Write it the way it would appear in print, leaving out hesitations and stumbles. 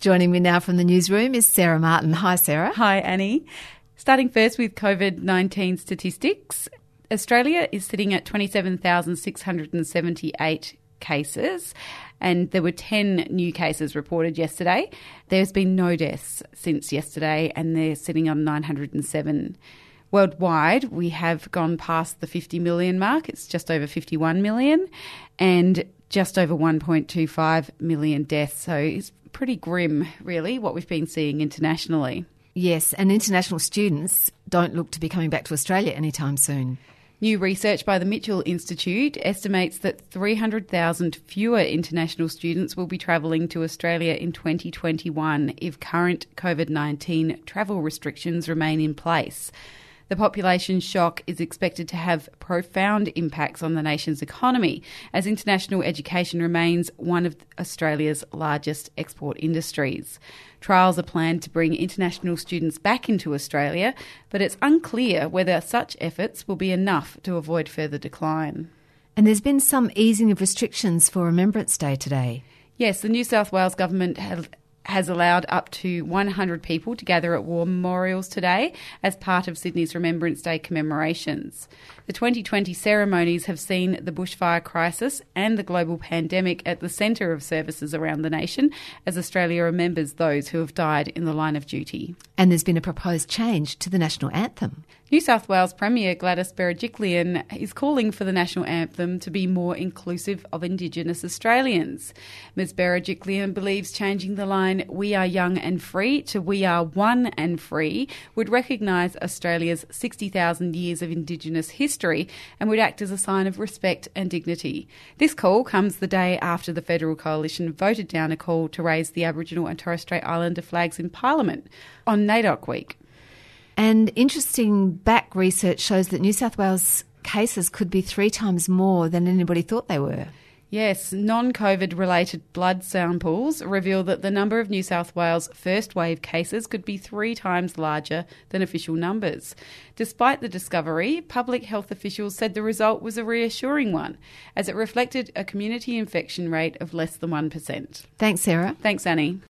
Joining me now from the newsroom is Sarah Martin. Hi, Sarah. Hi, Annie. Starting first with COVID-19 statistics, Australia is sitting at 27,678 cases, and there were 10 new cases reported yesterday. There's been no deaths since yesterday, and they're sitting on 907. Worldwide, we have gone past the 50 million mark. It's just over 51 million and just over 1.25 million deaths. So it's pretty grim, really, what we've been seeing internationally. Yes, and international students don't look to be coming back to Australia anytime soon. New research by the Mitchell Institute estimates that 300,000 fewer international students will be travelling to Australia in 2021 if current COVID-19 travel restrictions remain in place. The population shock is expected to have profound impacts on the nation's economy, as international education remains one of Australia's largest export industries. Trials are planned to bring international students back into Australia, but it's unclear whether such efforts will be enough to avoid further decline. And there's been some easing of restrictions for Remembrance Day today. Yes, the New South Wales government has allowed up to 100 people to gather at war memorials today as part of Sydney's Remembrance Day commemorations. The 2020 ceremonies have seen the bushfire crisis and the global pandemic at the centre of services around the nation as Australia remembers those who have died in the line of duty. And there's been a proposed change to the national anthem. New South Wales Premier Gladys Berejiklian is calling for the national anthem to be more inclusive of Indigenous Australians. Ms Berejiklian believes changing the line "We are young and free" to "We are one and free" would recognise Australia's 60,000 years of Indigenous history and would act as a sign of respect and dignity. This call comes the day after the Federal Coalition voted down a call to raise the Aboriginal and Torres Strait Islander flags in Parliament on NAIDOC week. And interesting back research shows that New South Wales cases could be 3 times more than anybody thought they were. Yes, non-COVID related blood samples reveal that the number of New South Wales first wave cases could be 3 times larger than official numbers. Despite the discovery, public health officials said the result was a reassuring one, as it reflected a community infection rate of less than 1%. Thanks, Sarah. Thanks, Annie.